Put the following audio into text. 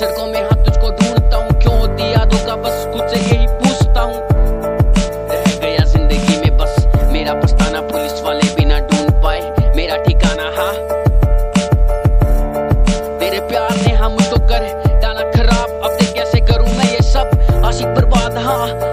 सड़कों में हाँ तुझको ढूंढता हूँ, क्यों होती यादों का बस खुद से यही पूछता हूँ। रह गया जिंदगी में बस मेरा पछताना, पुलिस वाले भी ना ढूंढ पाए मेरा ठिकाना। हाँ तेरे प्यार ने हाँ मुझको कर डाला खराब, अब देख कैसे करूँ मैं ये सब, आशिक बर्बाद। हाँ